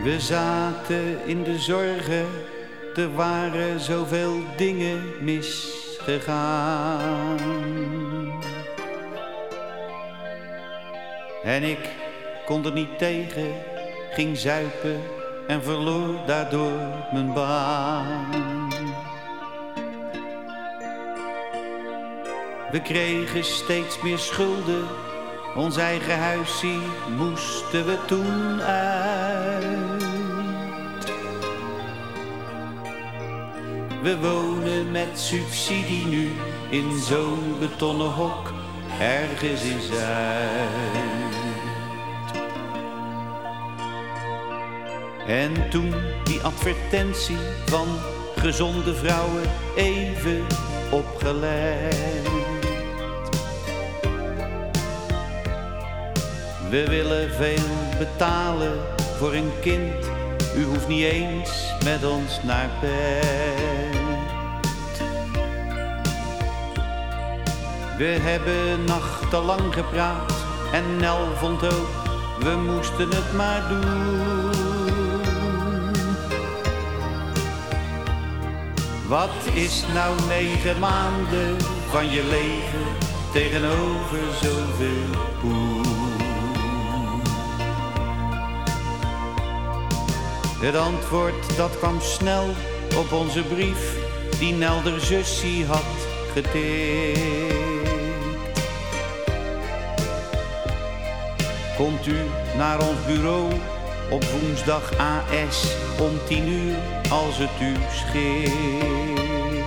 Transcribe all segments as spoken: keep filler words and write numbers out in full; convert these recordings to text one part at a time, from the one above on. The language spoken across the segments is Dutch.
We zaten in de zorgen, er waren zoveel dingen misgegaan. En ik kon er niet tegen, ging zuipen en verloor daardoor mijn baan. We kregen steeds meer schulden, ons eigen huisje moesten we toen uit. We wonen met subsidie nu in zo'n betonnen hok ergens in Zuid. En toen die advertentie van gezonde vrouwen even opgelegd. We willen veel betalen voor een kind, u hoeft niet eens met ons naar bed. We hebben nachtenlang gepraat en Nel vond ook, we moesten het maar doen. Wat is nou negen maanden van je leven tegenover zoveel poen? Het antwoord dat kwam snel op onze brief die Nelder zussie had getikt. Komt u naar ons bureau op woensdag A S om tien uur als het u schikt.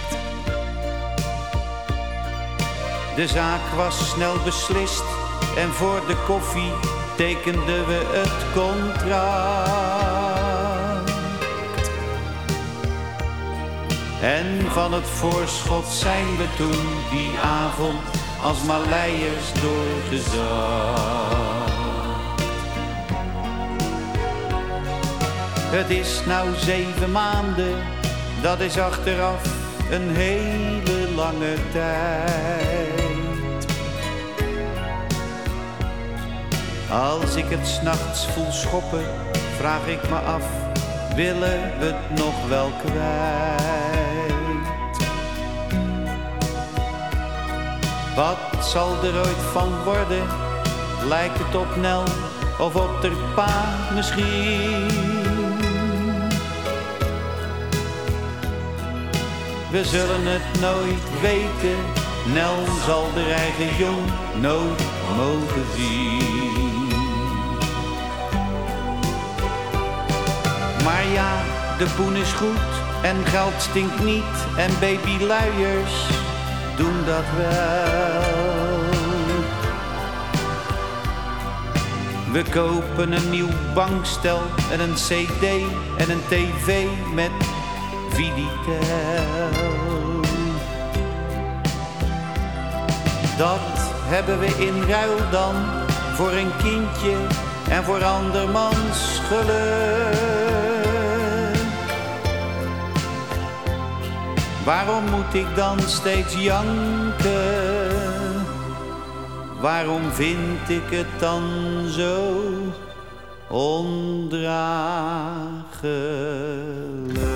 De zaak was snel beslist en voor de koffie tekenden we het contract. En van het voorschot zijn we toen die avond als Maleiers doorgezakt. Het is nou zeven maanden, dat is achteraf een hele lange tijd. Als ik het 's nachts voel schoppen, vraag ik me af, willen we het nog wel kwijt? Wat zal er ooit van worden? Lijkt het op Nel of op der pa misschien? We zullen het nooit weten, Nel zal de eigen jong nooit mogen zien. Maar ja, de poen is goed en geld stinkt niet en babyluiers doen dat wel. We kopen een nieuw bankstel en een cd en een tv met Viditel. Dat hebben we in ruil dan voor een kindje en voor andermans geluk. Waarom moet ik dan steeds janken? Waarom vind ik het dan zo ondraaglijk?